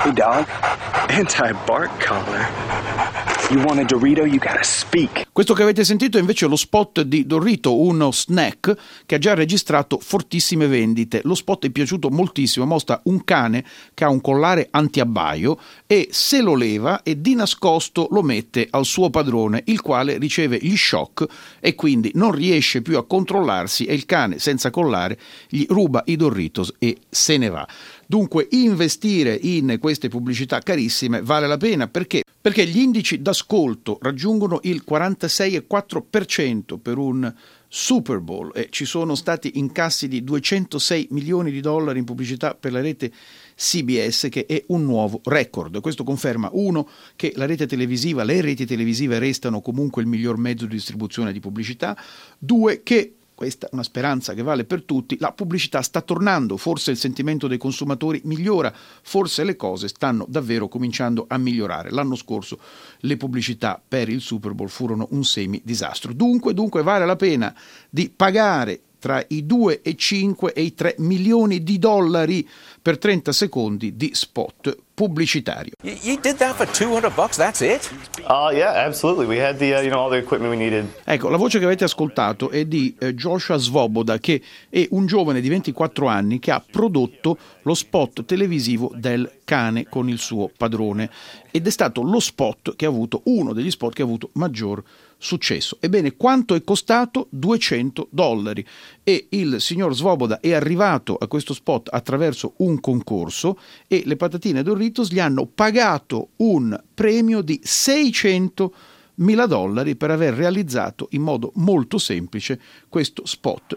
Hey, dog. Anti-bark collar. You want a Dorito, you gotta speak. Questo che avete sentito è invece lo spot di Dorito, uno snack che ha già registrato fortissime vendite. Lo spot è piaciuto moltissimo, mostra un cane che ha un collare antiabbaio e se lo leva e di nascosto lo mette al suo padrone, il quale riceve gli shock e quindi non riesce più a controllarsi e il cane senza collare gli ruba i Doritos e se ne va. Dunque investire in queste pubblicità carissime vale la pena perché gli indici d'ascolto raggiungono il 46,4% per un Super Bowl e ci sono stati incassi di $206 milioni in pubblicità per la rete CBS, che è un nuovo record. Questo conferma, uno, che le reti televisive restano comunque il miglior mezzo di distribuzione di pubblicità, due, che questa è una speranza che vale per tutti, la pubblicità sta tornando, forse il sentimento dei consumatori migliora, forse le cose stanno davvero cominciando a migliorare. L'anno scorso le pubblicità per il Super Bowl furono un semi-disastro. Dunque vale la pena di pagare tra i 2,5 e i 3 milioni di dollari per 30 secondi di spot pubblicitario. You did that for $200, that's it? Yeah, absolutely. We had the all the equipment we needed. Ecco, la voce che avete ascoltato è di Joshua Svoboda, che è un giovane di 24 anni che ha prodotto lo spot televisivo del cane con il suo padrone ed è stato lo spot che ha avuto, uno degli spot che ha avuto maggior successo. Ebbene, quanto è costato? $200 e il signor Svoboda è arrivato a questo spot attraverso un concorso e le patatine Doritos gli hanno pagato un premio di $600.000 per aver realizzato in modo molto semplice questo spot